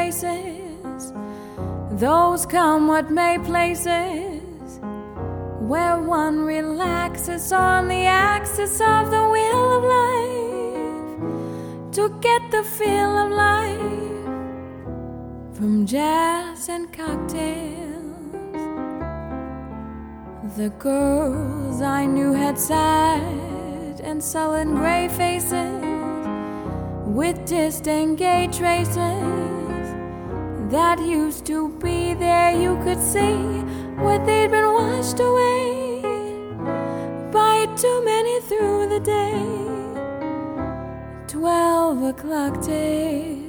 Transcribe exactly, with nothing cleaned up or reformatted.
faces, those come what may places, where one relaxes on the axis of the wheel of life to get the feel of life from jazz and cocktails. The girls I knew had sad and sullen gray faces with distant gay traces that used to be there. You could see where they'd been washed away by too many through the day. Twelve o'clock days.